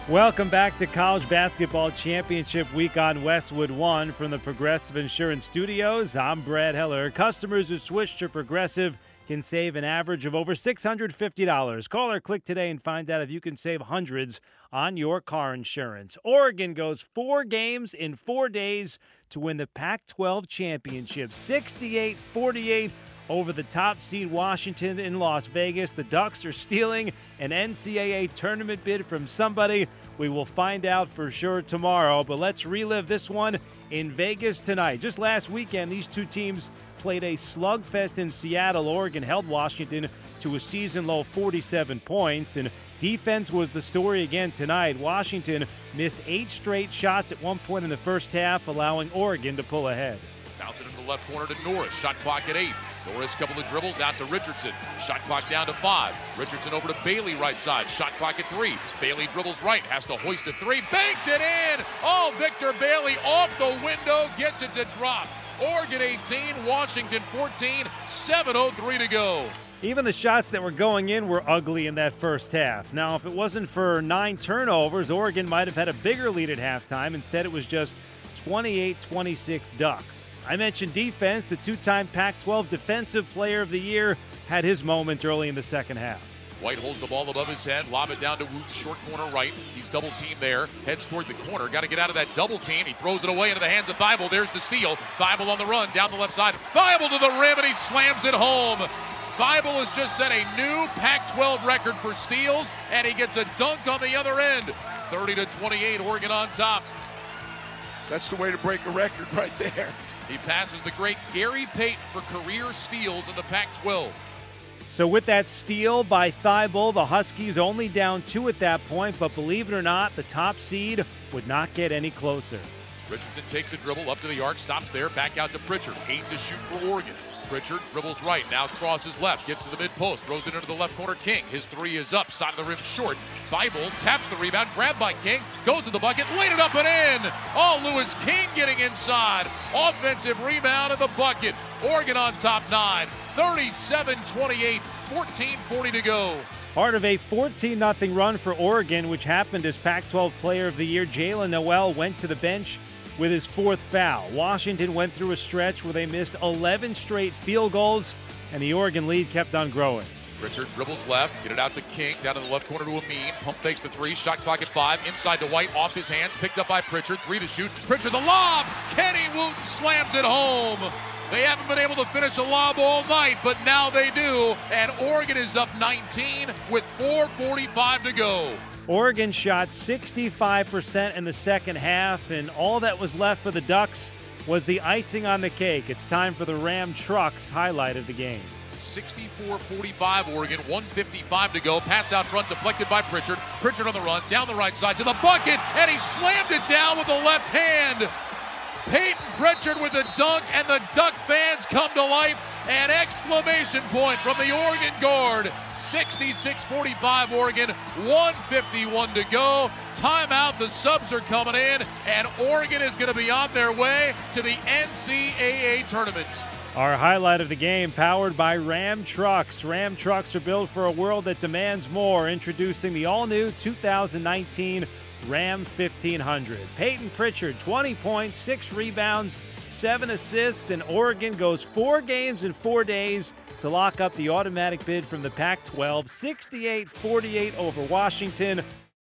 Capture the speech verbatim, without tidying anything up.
Welcome back to College Basketball Championship Week on Westwood One from the Progressive Insurance Studios. I'm Brad Heller. Customers who switch to Progressive can save an average of over six hundred fifty dollars. Call or click today and find out if you can save hundreds on your car insurance. Oregon goes four games in four days to win the Pac twelve championship, sixty-eight forty-eight over the top seed Washington in Las Vegas. The Ducks are stealing an N C double A tournament bid from somebody. We will find out for sure tomorrow, but let's relive this one in Vegas tonight. Just last weekend, these two teams played a slugfest in Seattle. Oregon held Washington to a season-low forty-seven points, and defense was the story again tonight. Washington missed eight straight shots at one point in the first half, allowing Oregon to pull ahead. Bounce it into the left corner to Norris. Shot clock at eight. Norris, couple of dribbles out to Richardson. Shot clock down to five. Richardson over to Bailey, right side. Shot clock at three. Bailey dribbles right. Has to hoist a three. Banked it in. Oh, Victor Bailey off the window. Gets it to drop. Oregon eighteen, Washington fourteen. seven oh three to go. Even the shots that were going in were ugly in that first half. Now, if it wasn't for nine turnovers, Oregon might have had a bigger lead at halftime. Instead, it was just twenty-eight twenty-six Ducks. I mentioned defense. The two-time Pac twelve Defensive Player of the Year had his moment early in the second half. White holds the ball above his head, lob it down to Woot, short corner right. He's double teamed there, heads toward the corner. Got to get out of that double team. He throws it away into the hands of Thibault. There's the steal. Thibault on the run, down the left side. Thibault to the rim, and he slams it home. Thibault has just set a new Pac twelve record for steals, and he gets a dunk on the other end. thirty to twenty-eight, Oregon on top. That's the way to break a record right there. He passes the great Gary Payton for career steals in the Pac twelve. So with that steal by Thibault, the Huskies only down two at that point, but believe it or not, the top seed would not get any closer. Richardson takes a dribble up to the arc, stops there, back out to Pritchard. Eight to shoot for Oregon. Pritchard dribbles right, now crosses left, gets to the mid-post, throws it into the left corner. King, his three is up, side of the rim short. Thibault taps the rebound, grabbed by King, goes to the bucket, laid it up and in. Oh, Louis King getting inside. Offensive rebound in the bucket. Oregon on top nine, thirty-seven twenty-eight, fourteen forty to go. Part of a fourteen nothing run for Oregon, which happened as Pac twelve Player of the Year Jalen Noel went to the bench with his fourth foul. Washington went through a stretch where they missed eleven straight field goals, and the Oregon lead kept on growing. Richard dribbles left, get it out to King, down to the left corner to Amin. Pump fakes the three, shot clock at five, inside to White, off his hands, picked up by Pritchard, three to shoot. Pritchard the lob, Kenny Wooten slams it home. They haven't been able to finish a lob all night, but now they do, and Oregon is up nineteen with four forty-five to go. Oregon shot sixty-five percent in the second half, and all that was left for the Ducks was the icing on the cake. It's time for the Ram Trucks highlight of the game. sixty-four forty-five Oregon, one fifty-five to go. Pass out front deflected by Pritchard. Pritchard on the run, down the right side to the bucket, and he slammed it down with the left hand. Payton Pritchard with a dunk, and the Duck fans come to life. An exclamation point from the Oregon guard. sixty-six forty-five Oregon, one fifty-one to go. Timeout, the subs are coming in, and Oregon is going to be on their way to the N C double A tournament. Our highlight of the game, powered by Ram Trucks. Ram Trucks are built for a world that demands more. Introducing the all-new two thousand nineteen Ram fifteen hundred. Payton Pritchard, twenty points, six rebounds, seven assists, and Oregon goes four games in four days to lock up the automatic bid from the Pac twelve, sixty-eight forty-eight over Washington.